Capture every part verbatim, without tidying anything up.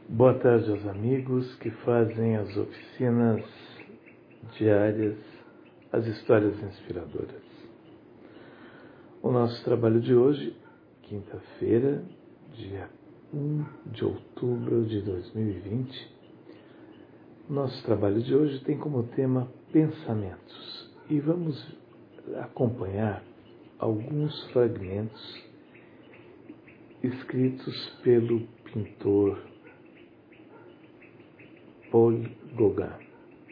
Boa tarde aos amigos que fazem as oficinas diárias, as histórias inspiradoras. O nosso trabalho de hoje, quinta-feira, dia um de outubro de dois mil e vinte, nosso trabalho de hoje tem como tema pensamentos e vamos acompanhar alguns fragmentos escritos pelo pintor Paul Gauguin.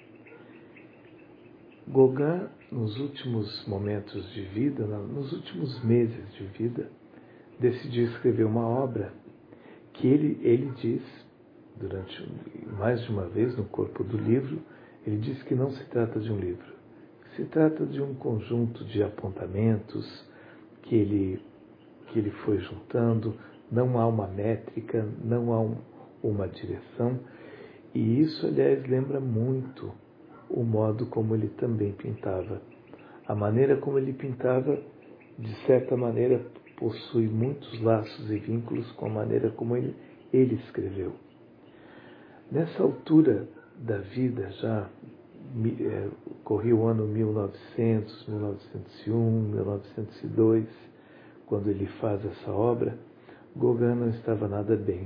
Gauguin, nos últimos momentos de vida, nos últimos meses de vida, decidiu escrever uma obra que ele, ele diz, durante mais de uma vez no corpo do livro, ele diz que não se trata de um livro, se trata de um conjunto de apontamentos que ele, que ele foi juntando, não há uma métrica, não há um, uma direção, e isso, aliás, lembra muito o modo como ele também pintava. A maneira como ele pintava, de certa maneira, possui muitos laços e vínculos com a maneira como ele, ele escreveu. Nessa altura da vida, já é, corria o ano mil e novecentos, mil novecentos e um, mil novecentos e dois, quando ele faz essa obra, Gauguin não estava nada bem.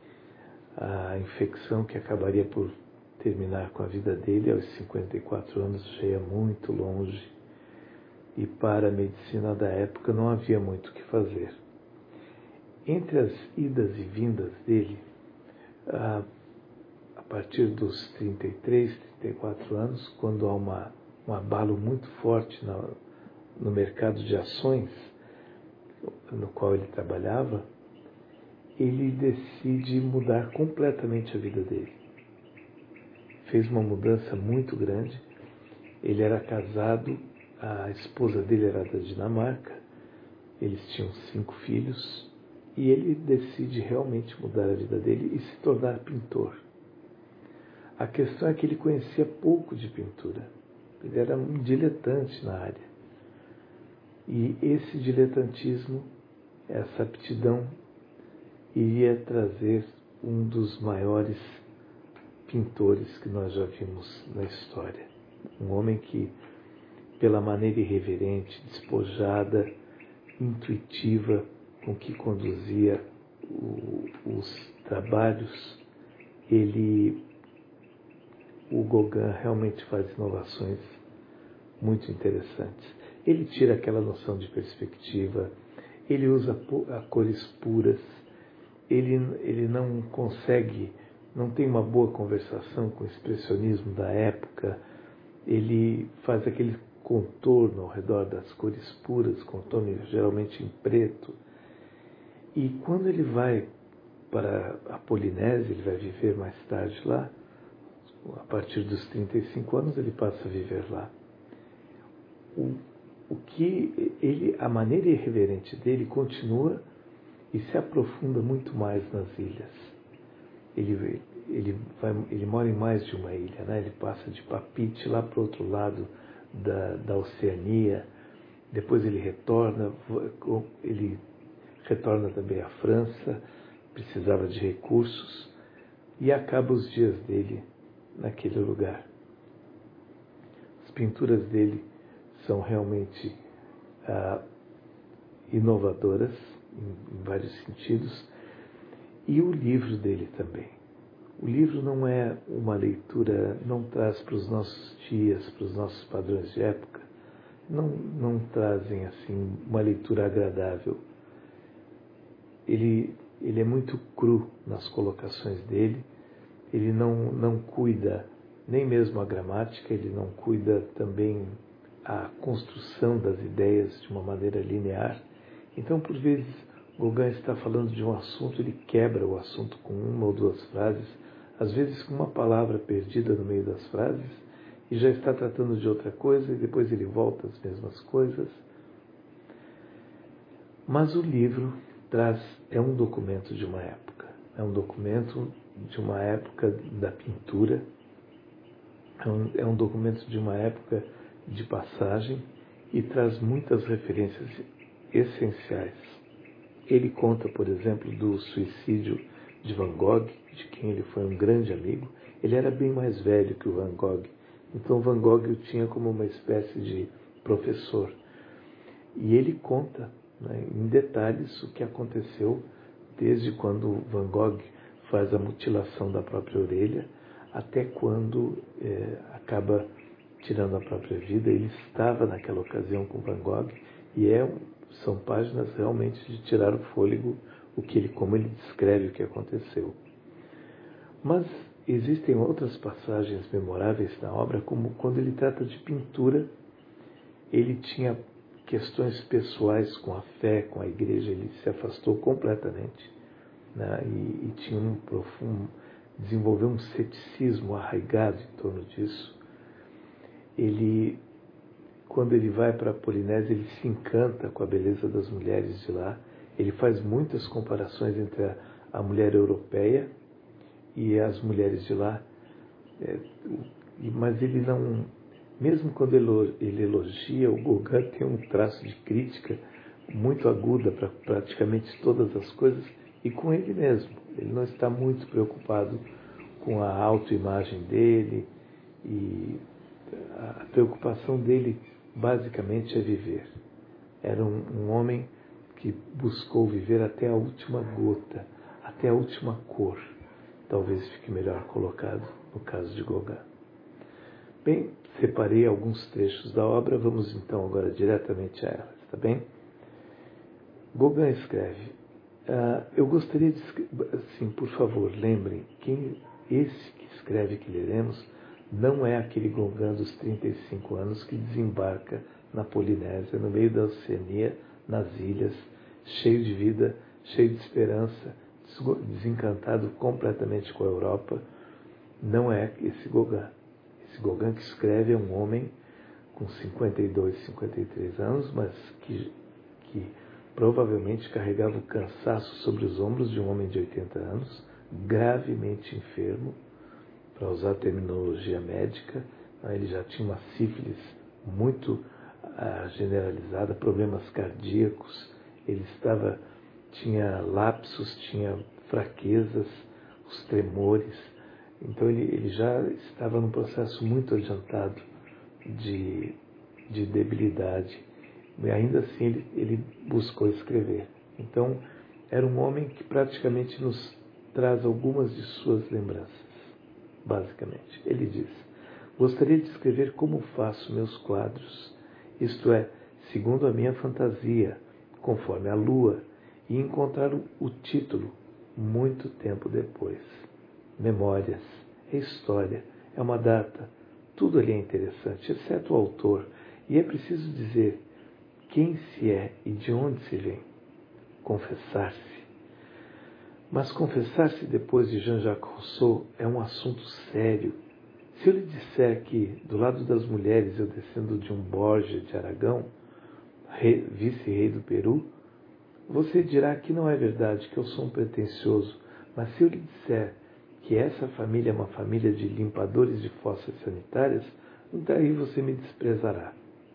A infecção que acabaria por terminar com a vida dele aos cinquenta e quatro anos já ia muito longe e para a medicina da época não havia muito o que fazer. Entre as idas e vindas dele, a, a partir dos trinta e três, trinta e quatro anos, quando há uma, um abalo muito forte na, no mercado de ações no qual ele trabalhava, ele decide mudar completamente a vida dele. Fez uma mudança muito grande. Ele era casado, a esposa dele era da Dinamarca, eles tinham cinco filhos, e ele decide realmente mudar a vida dele e se tornar pintor. A questão é que ele conhecia pouco de pintura. Ele era um diletante na área. E esse diletantismo, essa aptidão, iria trazer um dos maiores pintores que nós já vimos na história. Um homem que, pela maneira irreverente, despojada, intuitiva, com que conduzia o, os trabalhos, ele, o Gauguin realmente faz inovações muito interessantes. Ele tira aquela noção de perspectiva, ele usa a cores puras, ele, ele não consegue, não tem uma boa conversação com o expressionismo da época, ele faz aquele contorno ao redor das cores puras, contorno geralmente em preto. E quando ele vai para a Polinésia, ele vai viver mais tarde lá, a partir dos trinta e cinco anos ele passa a viver lá. O, o que ele, a maneira irreverente dele continua e se aprofunda muito mais nas ilhas. Ele, ele, vai, ele mora em mais de uma ilha, né? Ele passa de Papeete lá para o outro lado da, da Oceania, depois ele retorna, ele retorna também à França, precisava de recursos, e acaba os dias dele naquele lugar. As pinturas dele são realmente ah, inovadoras, em, em vários sentidos, e o livro dele também. O livro não é uma leitura, não traz para os nossos dias, para os nossos padrões de época, não, não trazem assim uma leitura agradável. Ele, ele é muito cru nas colocações dele, ele não, não cuida nem mesmo a gramática, ele não cuida também a construção das ideias de uma maneira linear. Então, por vezes, Gauguin está falando de um assunto, ele quebra o assunto com uma ou duas frases, às vezes com uma palavra perdida no meio das frases, e já está tratando de outra coisa, e depois ele volta às mesmas coisas. Mas o livro traz, é um documento de uma época, é um documento de uma época da pintura, é um, é um documento de uma época de passagem e traz muitas referências essenciais. Ele conta, por exemplo, do suicídio de Van Gogh, de quem ele foi um grande amigo. Ele era bem mais velho que o Van Gogh, então Van Gogh o tinha como uma espécie de professor. E ele conta, né, em detalhes o que aconteceu desde quando Van Gogh faz a mutilação da própria orelha até quando é, acaba tirando a própria vida. Ele estava naquela ocasião com Van Gogh e é, são páginas realmente de tirar o fôlego, o que ele, como ele descreve o que aconteceu. Mas existem outras passagens memoráveis na obra, como quando ele trata de pintura. Ele tinha questões pessoais com a fé, com a igreja, ele se afastou completamente, né? e, e tinha um profundo, desenvolveu um ceticismo arraigado em torno disso. Ele, quando ele vai para a Polinésia, ele se encanta com a beleza das mulheres de lá. Ele faz muitas comparações entre a, a mulher europeia e as mulheres de lá, é, mas ele não, mesmo quando ele elogia, o Gauguin tem um traço de crítica muito aguda para praticamente todas as coisas, e com ele mesmo. Ele não está muito preocupado com a autoimagem dele, e a preocupação dele basicamente é viver. Era um, um homem que buscou viver até a última gota, até a última cor. Talvez fique melhor colocado no caso de Gauguin. Bem, separei alguns trechos da obra, vamos então agora diretamente a elas, está bem? Gauguin escreve, uh, eu gostaria de, assim, por favor, lembrem, quem esse que escreve que leremos não é aquele Gauguin dos trinta e cinco anos que desembarca na Polinésia, no meio da Oceania, nas ilhas, cheio de vida, cheio de esperança, desencantado completamente com a Europa. Não é esse Gauguin. Esse Gauguin que escreve é um homem com cinquenta e dois, cinquenta e três anos, mas que, que provavelmente carregava o cansaço sobre os ombros de um homem de oitenta anos, gravemente enfermo, para usar a terminologia médica. Ele já tinha uma sífilis muito uh, generalizada, problemas cardíacos, ele estava, tinha lapsos, tinha fraquezas, os tremores. Então ele, ele já estava num processo muito adiantado de, de debilidade. E ainda assim ele, ele buscou escrever. Então era um homem que praticamente nos traz algumas de suas lembranças. Basicamente, ele diz: gostaria de escrever como faço meus quadros, isto é, segundo a minha fantasia, conforme a lua, e encontrar o título muito tempo depois. Memórias, é história, é uma data, tudo ali é interessante, exceto o autor, e é preciso dizer quem se é e de onde se vem. Confessar-se. Mas confessar-se depois de Jean-Jacques Rousseau é um assunto sério. Se eu lhe disser que, do lado das mulheres, eu descendo de um Borja de Aragão, rei, vice-rei do Peru, você dirá que não é verdade, que eu sou um pretensioso. Mas se eu lhe disser que essa família é uma família de limpadores de fossas sanitárias, daí você me desprezará.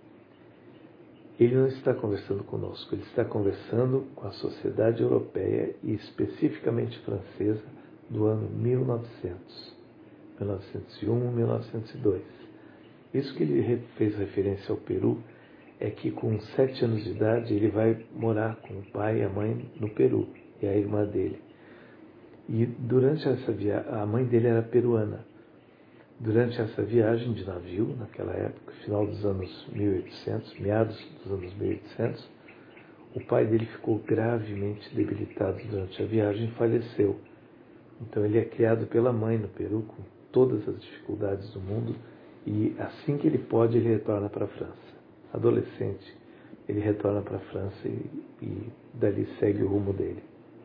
Ele não está conversando conosco, ele está conversando com a sociedade europeia e especificamente francesa do ano mil e novecentos, mil novecentos e um, mil novecentos e dois. Isso que ele fez referência ao Peru é que com sete anos de idade ele vai morar com o pai e a mãe no Peru e a irmã dele. E durante essa viagem, a mãe dele era peruana. Durante essa viagem de navio, naquela época, final dos anos mil e oitocentos, meados dos anos mil e oitocentos, o pai dele ficou gravemente debilitado durante a viagem e faleceu. Então ele é criado pela mãe no Peru, com todas as dificuldades do mundo, e assim que ele pode, ele retorna para a França. Adolescente, ele retorna para a França e, e dali segue o rumo dele.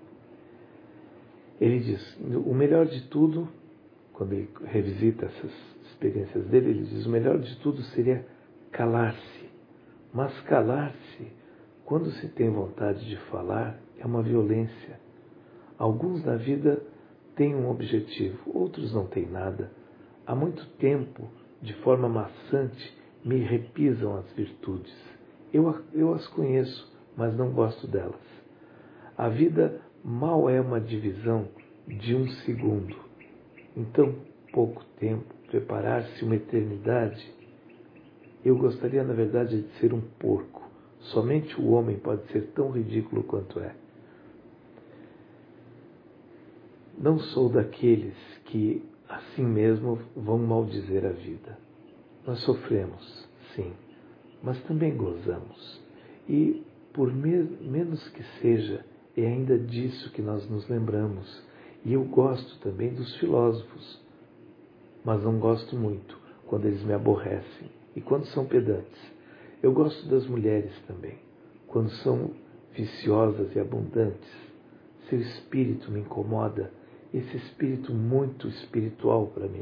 Ele diz, o melhor de tudo, quando ele revisita essas experiências dele, ele diz, o melhor de tudo seria calar-se. Mas calar-se, quando se tem vontade de falar, é uma violência. Alguns na vida têm um objetivo, outros não têm nada. Há muito tempo, de forma maçante, me repisam as virtudes. Eu, eu as conheço, mas não gosto delas. A vida mal é uma divisão de um segundo, em tão pouco tempo, preparar-se uma eternidade. Eu gostaria, na verdade, de ser um porco. Somente o homem pode ser tão ridículo quanto é. Não sou daqueles que, assim mesmo, vão maldizer a vida. Nós sofremos, sim, mas também gozamos. E, por me- menos que seja, é ainda disso que nós nos lembramos. E eu gosto também dos filósofos, mas não gosto muito quando eles me aborrecem e quando são pedantes. Eu gosto das mulheres também, quando são viciosas e abundantes. Seu espírito me incomoda, esse espírito muito espiritual para mim.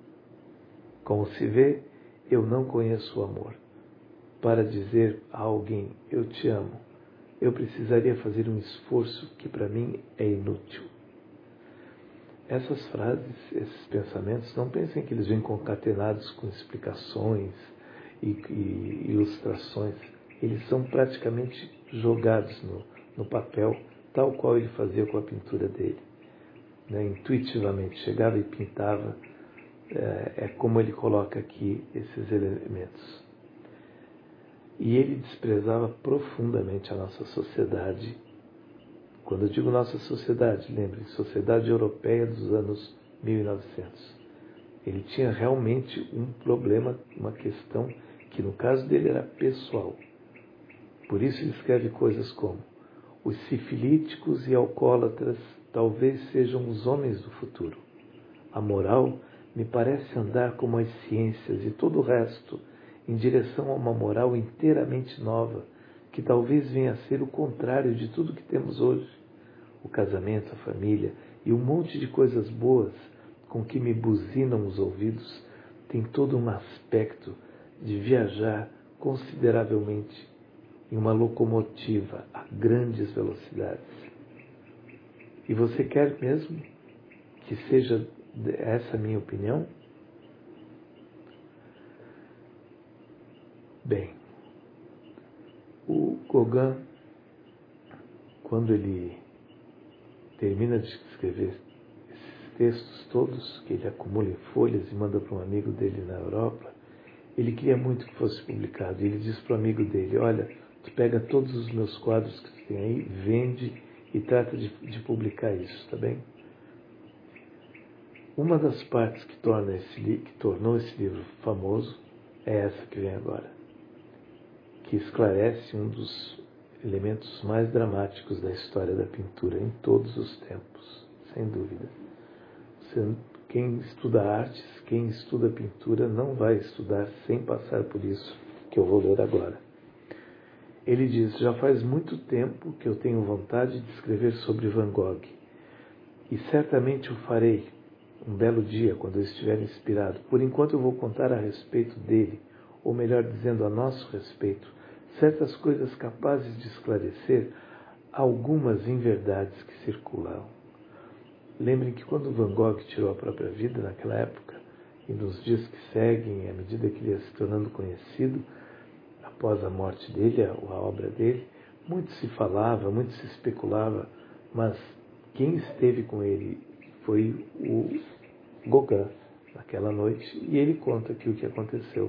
Como se vê, eu não conheço o amor. Para dizer a alguém, eu te amo, eu precisaria fazer um esforço que para mim é inútil. Essas frases, esses pensamentos, não pensem que eles vêm concatenados com explicações e, e ilustrações. Eles são praticamente jogados no, no papel, tal qual ele fazia com a pintura dele. Né? Intuitivamente, chegava e pintava. É, é como ele coloca aqui esses elementos. E ele desprezava profundamente a nossa sociedade. Quando eu digo nossa sociedade, lembre, sociedade europeia dos anos mil e novecentos. Ele tinha realmente um problema, uma questão que no caso dele era pessoal. Por isso ele escreve coisas como: os sifilíticos e alcoólatras talvez sejam os homens do futuro. A moral me parece andar como as ciências e todo o resto em direção a uma moral inteiramente nova, que talvez venha a ser o contrário de tudo que temos hoje. O casamento, a família e um monte de coisas boas com que me buzinam os ouvidos tem todo um aspecto de viajar consideravelmente em uma locomotiva a grandes velocidades. E você quer mesmo que seja essa a minha opinião? Bem, o Gauguin, quando ele termina de escrever esses textos todos, que ele acumula em folhas e manda para um amigo dele na Europa, ele queria muito que fosse publicado. Ele diz para o amigo dele: olha, tu pega todos os meus quadros que tu tem aí, vende e trata de, de publicar isso, tá bem? Uma das partes que, torna esse, que tornou esse livro famoso é essa que vem agora, que esclarece um dos elementos mais dramáticos da história da pintura em todos os tempos, sem dúvida. Você, quem estuda artes, quem estuda pintura, não vai estudar sem passar por isso que eu vou ler agora. Ele diz: já faz muito tempo que eu tenho vontade de escrever sobre Van Gogh, e certamente o farei um belo dia, quando eu estiver inspirado. Por enquanto eu vou contar a respeito dele, ou melhor dizendo, a nosso respeito, certas coisas capazes de esclarecer algumas inverdades que circulam. Lembrem que quando Van Gogh tirou a própria vida naquela época, e nos dias que seguem, à medida que ele ia se tornando conhecido, após a morte dele, a, a obra dele, muito se falava, muito se especulava, mas quem esteve com ele foi o Gauguin naquela noite, e ele conta aqui o que aconteceu.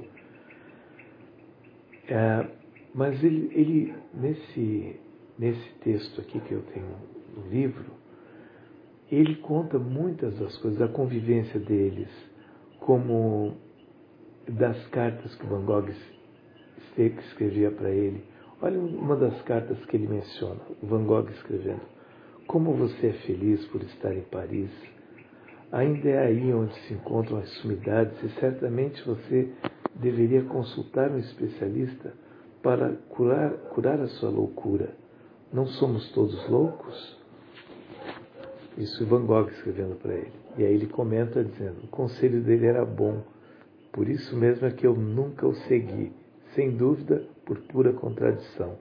É, mas ele, ele nesse, nesse texto aqui que eu tenho no livro, ele conta muitas das coisas, da convivência deles, como das cartas que Van Gogh escrevia para ele. Olha uma das cartas que ele menciona, Van Gogh escrevendo: como você é feliz por estar em Paris. Ainda é aí onde se encontram as sumidades e certamente você deveria consultar um especialista para curar, curar a sua loucura. Não somos todos loucos? Isso Van Gogh escrevendo para ele. E aí ele comenta dizendo: o conselho dele era bom, por isso mesmo é que eu nunca o segui, sem dúvida por pura contradição.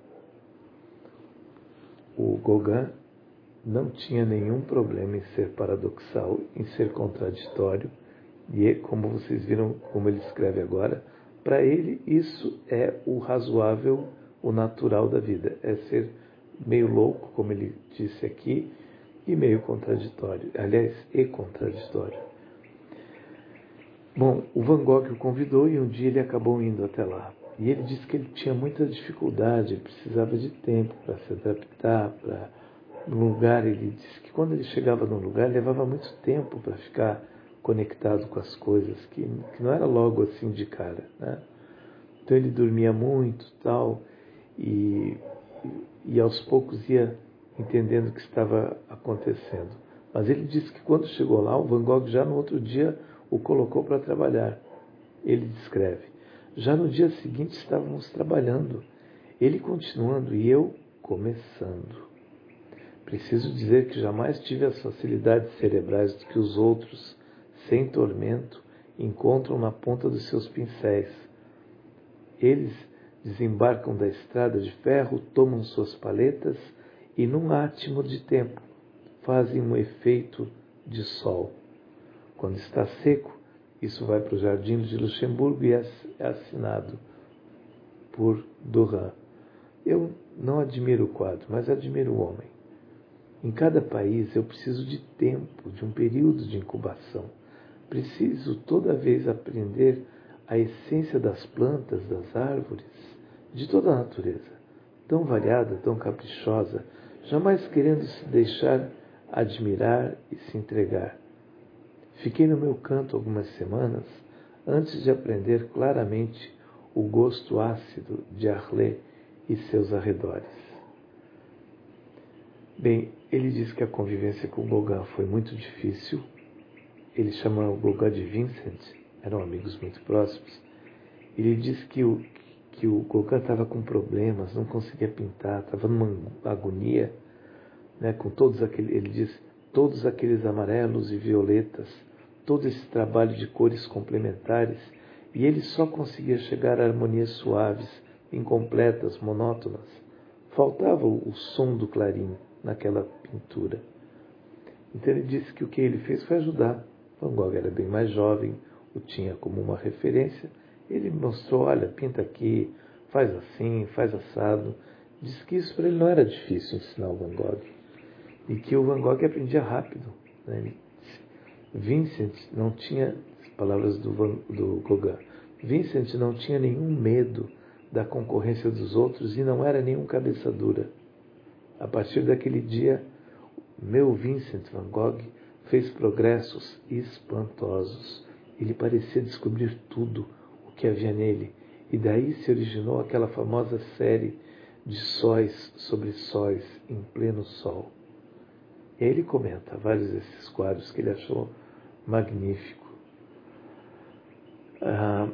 O Gauguin não tinha nenhum problema em ser paradoxal, em ser contraditório, e como vocês viram como ele escreve agora, para ele isso é o razoável, o natural da vida, é ser meio louco, como ele disse aqui, e meio contraditório, aliás, e contraditório. Bom, o Van Gogh o convidou e um dia ele acabou indo até lá. E ele disse que ele tinha muita dificuldade, ele precisava de tempo para se adaptar, para no lugar. Ele disse que quando ele chegava num lugar, levava muito tempo para ficar conectado com as coisas, que, que não era logo assim de cara, né? Então ele dormia muito, tal, e, e aos poucos ia entendendo o que estava acontecendo. Mas ele disse que quando chegou lá, o Van Gogh já no outro dia o colocou para trabalhar. Ele descreve: já no dia seguinte estávamos trabalhando, ele continuando e eu começando. Preciso dizer que jamais tive as facilidades cerebrais que os outros, sem tormento, encontram na ponta dos seus pincéis. Eles desembarcam da estrada de ferro, tomam suas paletas e, num átimo de tempo, fazem um efeito de sol. Quando está seco, isso vai para o Jardim de Luxemburgo e é assinado por Duran. Eu não admiro o quadro, mas admiro o homem. Em cada país eu preciso de tempo, de um período de incubação. Preciso toda vez aprender a essência das plantas, das árvores, de toda a natureza, tão variada, tão caprichosa, jamais querendo se deixar admirar e se entregar. Fiquei no meu canto algumas semanas antes de aprender claramente o gosto ácido de Arles e seus arredores. Bem, ele diz que a convivência com Gauguin foi muito difícil. Ele chama o Gauguin de Vincent, eram amigos muito próximos. Ele diz que o, que o Gauguin estava com problemas, não conseguia pintar, estava numa agonia, né, com todos aqueles, ele diz, todos aqueles amarelos e violetas, todo esse trabalho de cores complementares, e ele só conseguia chegar a harmonias suaves, incompletas, monótonas. Faltava o som do clarim naquela pintura. Então ele disse que o que ele fez foi ajudar. Van Gogh era bem mais jovem, o tinha como uma referência. Ele mostrou, olha, pinta aqui, faz assim, faz assado. Disse que isso para ele não era difícil ensinar o Van Gogh. E que o Van Gogh aprendia rápido, né? Vincent não tinha, palavras do, Van, do Gauguin, Vincent não tinha nenhum medo da concorrência dos outros e não era nenhum cabeça dura. A partir daquele dia, meu Vincent Van Gogh fez progressos espantosos. Ele parecia descobrir tudo o que havia nele, e daí se originou aquela famosa série de sóis sobre sóis em pleno sol. E aí ele comenta vários desses quadros que ele achou magnífico. Ah,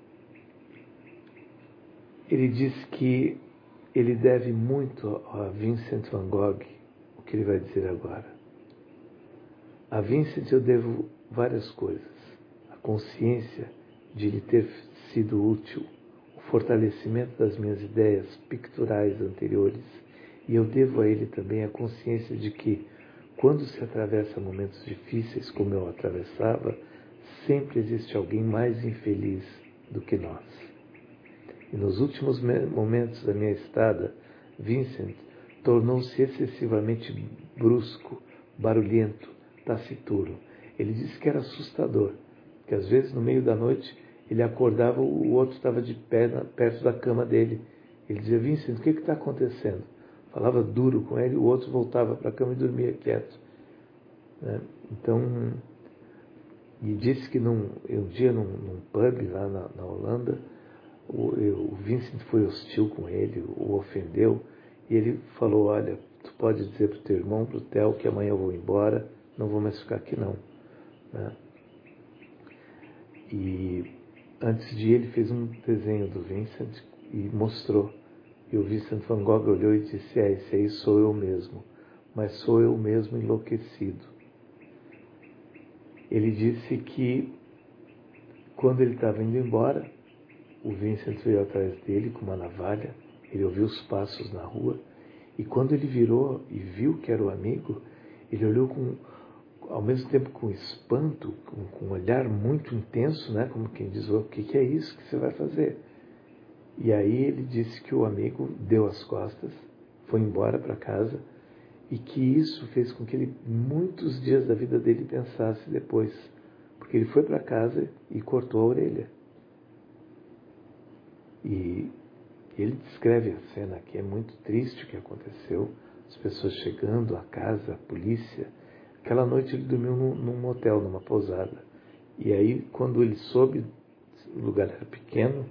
ele diz que ele deve muito a Vincent Van Gogh, o que ele vai dizer agora. A Vincent eu devo várias coisas. A consciência de lhe ter sido útil, o fortalecimento das minhas ideias picturais anteriores, e eu devo a ele também a consciência de que, quando se atravessa momentos difíceis como eu atravessava, sempre existe alguém mais infeliz do que nós. E nos últimos momentos da minha estada, Vincent tornou-se excessivamente brusco, barulhento, taciturno. Ele disse que era assustador, que às vezes no meio da noite ele acordava, o outro estava de pé na, perto da cama dele. Ele dizia: Vincent, o que está acontecendo? Falava duro com ele, o outro voltava para a cama e dormia quieto. Né? Então, e disse que num, um dia num, num pub lá na, na Holanda, o, o Vincent foi hostil com ele, o ofendeu, e ele falou: olha, tu pode dizer para o teu irmão, para o Theo, que amanhã eu vou embora, não vou mais ficar aqui não. Né? E antes de ir, ele fez um desenho do Vincent e mostrou. E o Vincent Van Gogh olhou e disse: é, esse aí sou eu mesmo, mas sou eu mesmo enlouquecido. Ele disse que quando ele estava indo embora, o Vincent veio atrás dele com uma navalha, ele ouviu os passos na rua, e quando ele virou e viu que era o amigo, ele olhou com, ao mesmo tempo com espanto, com, com um olhar muito intenso, né, como quem diz: o que, que é isso que você vai fazer? E aí ele disse que o amigo deu as costas, foi embora para casa, E que isso fez com que ele, muitos dias da vida dele, pensasse depois. Porque ele foi para casa e cortou a orelha. E ele descreve a cena que é muito triste o que aconteceu. As pessoas chegando à casa, a polícia. Aquela noite ele dormiu num, num motel, numa pousada. E aí, quando ele soube, o lugar era pequeno,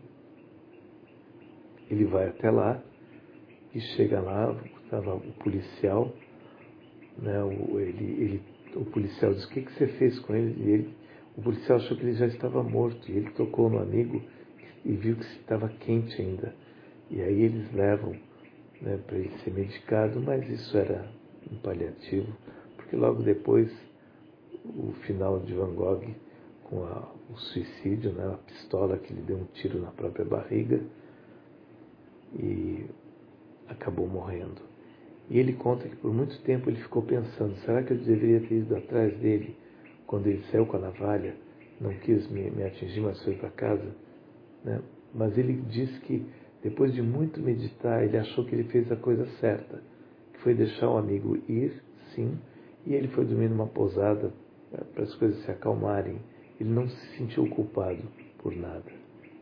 ele vai até lá e chega lá, estava o policial, né, o, ele, ele, o policial diz: o que, que você fez com ele? E ele, o policial achou que ele já estava morto, e ele tocou no amigo e viu que estava quente ainda. E aí eles levam, né, para ele ser medicado, mas isso era um paliativo, porque logo depois, o final de Van Gogh, com a, o suicídio, né, a pistola que lhe deu um tiro na própria barriga, e acabou morrendo. E ele conta que por muito tempo ele ficou pensando: será que eu deveria ter ido atrás dele quando ele saiu com a navalha? Não quis me, me atingir, mas foi para casa, né? Mas ele diz que depois de muito meditar, ele achou que ele fez a coisa certa, que foi deixar o amigo ir, sim, e ele foi dormir numa pousada, né, para as coisas se acalmarem. Ele não se sentiu culpado por nada.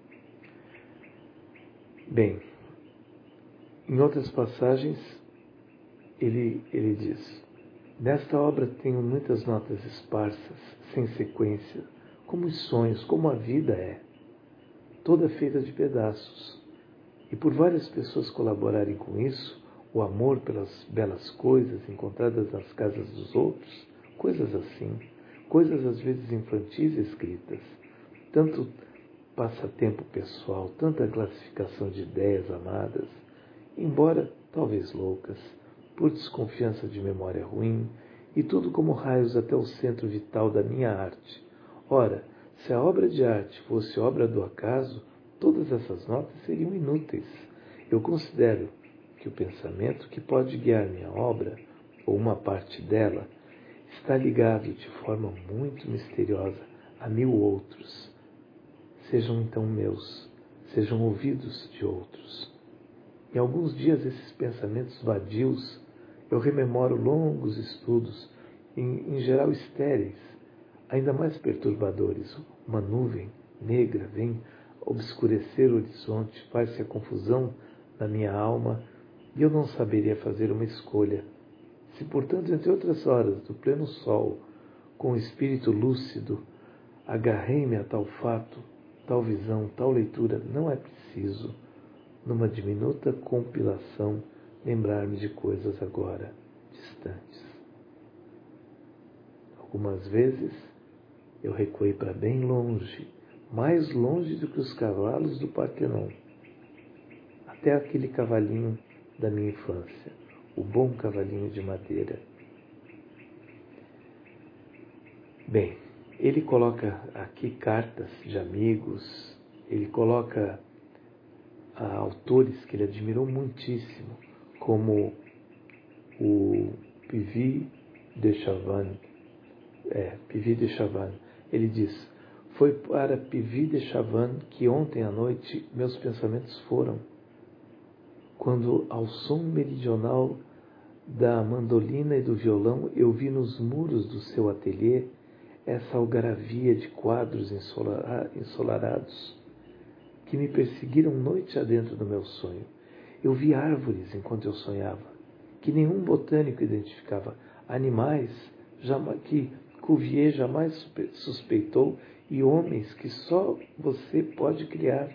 Bem, em outras passagens, ele, ele diz: nesta obra tenho muitas notas esparsas, sem sequência, como os sonhos, como a vida é, toda feita de pedaços. E por várias pessoas colaborarem com isso, o amor pelas belas coisas encontradas nas casas dos outros, coisas assim, coisas às vezes infantis escritas, tanto passatempo pessoal, tanta classificação de ideias amadas, embora talvez loucas, por desconfiança de memória ruim, e tudo como raios até o centro vital da minha arte. Ora, se a obra de arte fosse obra do acaso, todas essas notas seriam inúteis. Eu considero que o pensamento que pode guiar minha obra, ou uma parte dela, está ligado de forma muito misteriosa a mil outros. Sejam então meus, sejam ouvidos de outros. Em alguns dias esses pensamentos vadios, eu rememoro longos estudos, em, em geral estéreis, ainda mais perturbadores. Uma nuvem negra vem obscurecer o horizonte, faz-se a confusão na minha alma, e eu não saberia fazer uma escolha. Se, portanto, entre outras horas do pleno sol, com o espírito lúcido, agarrei-me a tal fato, tal visão, tal leitura, não é preciso, numa diminuta compilação, lembrar-me de coisas agora distantes. Algumas vezes eu recuei para bem longe, mais longe do que os cavalos do Partenon, até aquele cavalinho da minha infância, o bom cavalinho de madeira. Bem, ele coloca aqui cartas de amigos, ele coloca a autores que ele admirou muitíssimo, como o Puvis de Chavannes. É, Puvis de Chavannes. Ele diz: foi para Puvis de Chavannes que ontem à noite meus pensamentos foram, quando ao som meridional da mandolina e do violão eu vi nos muros do seu ateliê essa algaravia de quadros ensolarados que me perseguiram noite adentro do meu sonho. Eu vi árvores enquanto eu sonhava, que nenhum botânico identificava, animais jamais, que Cuvier jamais suspeitou, e homens que só você pode criar.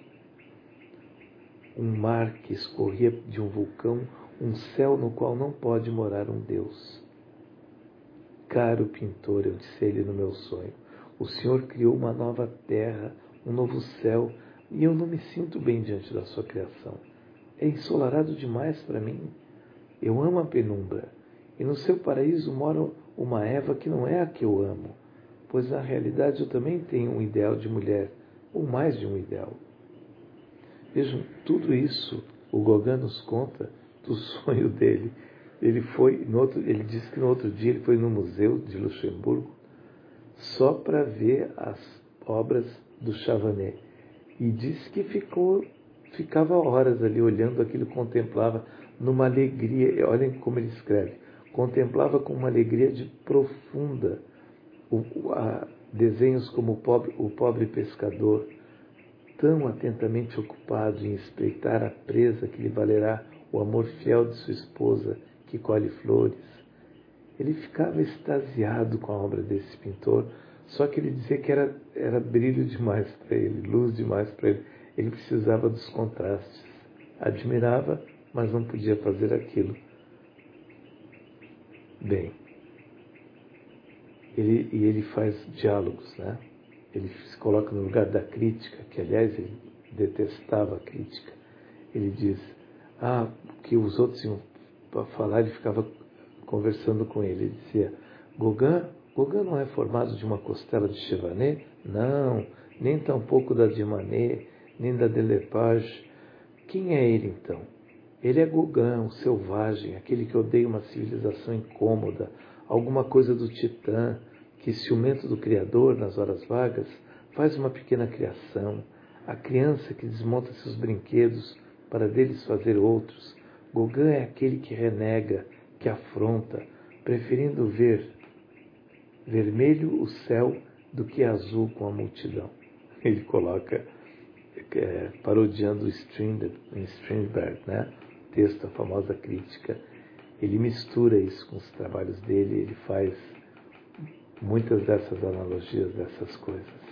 Um mar que escorria de um vulcão, um céu no qual não pode morar um Deus. Caro pintor, eu disse a ele no meu sonho, o Senhor criou uma nova terra, um novo céu, e eu não me sinto bem diante da sua criação. É ensolarado demais para mim. Eu amo a penumbra, e no seu paraíso mora uma Eva que não é a que eu amo, pois na realidade eu também tenho um ideal de mulher, ou mais de um ideal. Vejam, tudo isso o Gauguin nos conta do sonho dele. Ele foi, no outro, ele disse que no outro dia ele foi no museu de Luxemburgo só para ver as obras do Chavannes. E disse que ficou, ficava horas ali olhando aquilo, contemplava numa alegria. Olhem como ele escreve: contemplava com uma alegria de profunda o, a, desenhos como o pobre, o pobre pescador, tão atentamente ocupado em espreitar a presa que lhe valerá o amor fiel de sua esposa, que colhe flores. Ele ficava extasiado com a obra desse pintor, só que ele dizia que era, era brilho demais para ele, luz demais para ele. Ele precisava dos contrastes. Admirava, mas não podia fazer aquilo. Bem, ele, e ele faz diálogos, né? Ele se coloca no lugar da crítica, que aliás ele detestava a crítica. Ele diz, ah, que os outros iam falar, ele ficava conversando com ele. Ele dizia, Gauguin, Gauguin não é formado de uma costela de Chevanet? Não, nem tampouco da de Manet, nem da Delepage. Quem é ele então? Ele é Gauguin, o selvagem, aquele que odeia uma civilização incômoda, alguma coisa do titã, que, ciumento do Criador nas horas vagas, faz uma pequena criação, a criança que desmonta seus brinquedos para deles fazer outros. Gauguin é aquele que renega, que afronta, preferindo ver vermelho o céu do que azul com a multidão. Ele coloca, é, parodiando o Strindberg, né? O texto, a famosa crítica. Ele mistura isso com os trabalhos dele, ele faz muitas dessas analogias, dessas coisas.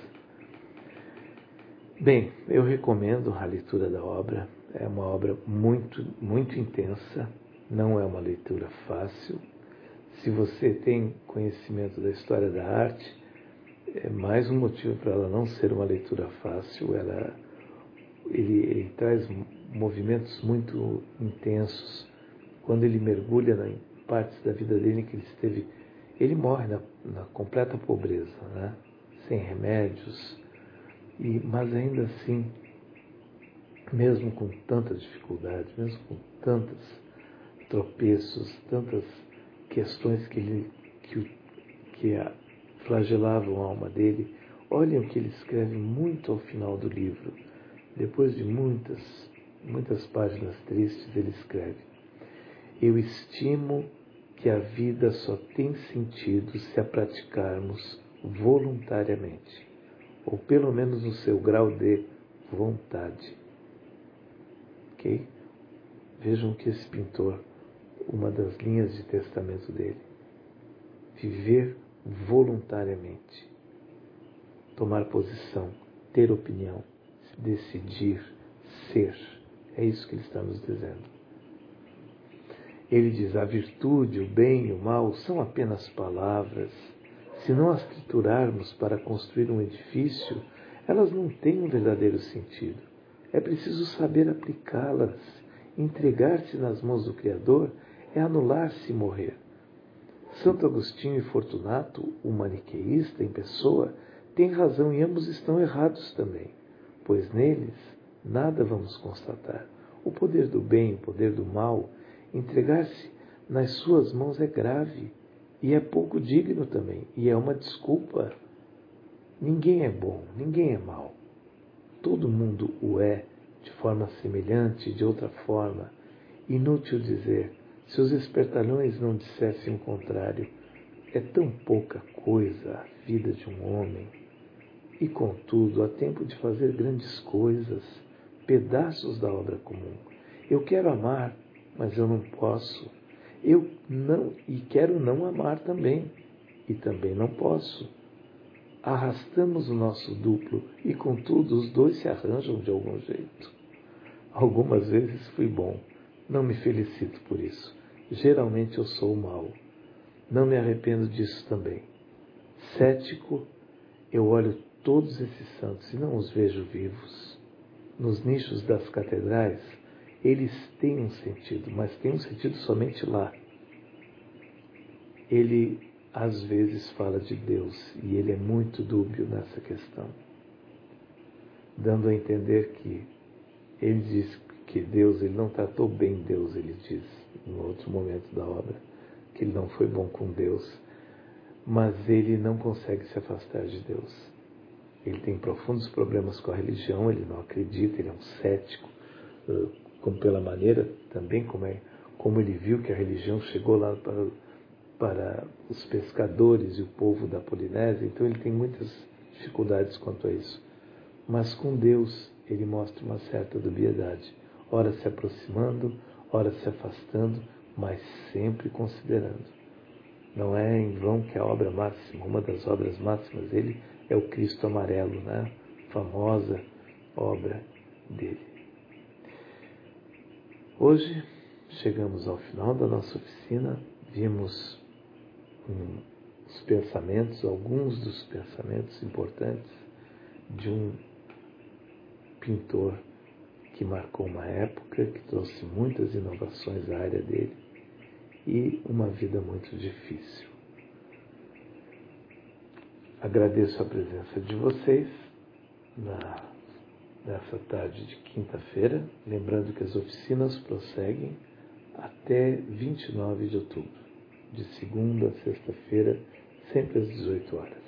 Bem, eu recomendo a leitura da obra. É uma obra muito, muito intensa, não é uma leitura fácil. Se você tem conhecimento da história da arte, é mais um motivo para ela não ser uma leitura fácil. Ela, ele, ele traz movimentos muito intensos. Quando ele mergulha em partes da vida dele em que ele esteve, ele morre na, na completa pobreza, né? Sem remédios, e, mas ainda assim, mesmo com tantas dificuldades, mesmo com tantos tropeços, tantas questões que, ele, que, que a, flagelavam a alma dele, olhem o que ele escreve muito ao final do livro. Depois de muitas, muitas páginas tristes, ele escreve: eu estimo que a vida só tem sentido se a praticarmos voluntariamente, ou pelo menos no seu grau de vontade. Ok? Vejam que esse pintor, uma das linhas de testamento dele, viver voluntariamente, tomar posição, ter opinião, decidir, ser. É isso que ele está nos dizendo. Ele diz, a virtude, o bem e o mal são apenas palavras. Se não as triturarmos para construir um edifício, elas não têm um verdadeiro sentido. É preciso saber aplicá-las. Entregar-se nas mãos do Criador é anular-se e morrer. Santo Agostinho e Fortunato, o maniqueísta em pessoa, têm razão e ambos estão errados também, pois neles nada vamos constatar. O poder do bem, o poder do mal, entregar-se nas suas mãos é grave e é pouco digno também, e é uma desculpa. Ninguém é bom, ninguém é mau. Todo mundo o é de forma semelhante, de outra forma. Inútil dizer, se os espertalhões não dissessem o contrário, é tão pouca coisa a vida de um homem. E contudo, há tempo de fazer grandes coisas, pedaços da obra comum. Eu quero amar, mas eu não posso. Eu não, e quero não amar também, e também não posso. Arrastamos o nosso duplo e, contudo, os dois se arranjam de algum jeito. Algumas vezes fui bom, não me felicito por isso. Geralmente eu sou mau. Não me arrependo disso também. Cético, eu olho todos esses santos e não os vejo vivos. Nos nichos das catedrais, eles têm um sentido, mas têm um sentido somente lá. Ele, às vezes, fala de Deus, e ele é muito dúbio nessa questão, dando a entender que ele diz que Deus, ele não tratou bem Deus, ele diz, em outro momento da obra, que ele não foi bom com Deus, mas ele não consegue se afastar de Deus. Ele tem profundos problemas com a religião, ele não acredita, ele é um cético, como pela maneira também como, é, como ele viu que a religião chegou lá para, para os pescadores e o povo da Polinésia, então ele tem muitas dificuldades quanto a isso. Mas com Deus ele mostra uma certa dubiedade, ora se aproximando, ora se afastando, mas sempre considerando. Não é em vão que a obra máxima, uma das obras máximas dele é o Cristo amarelo, né? Famosa obra dele. Hoje chegamos ao final da nossa oficina, vimos hum, os pensamentos, alguns dos pensamentos importantes de um pintor que marcou uma época, que trouxe muitas inovações à área dele e uma vida muito difícil. Agradeço a presença de vocês na, nessa tarde de quinta-feira, lembrando que as oficinas prosseguem até vinte e nove de outubro, de segunda a sexta-feira, sempre às dezoito horas.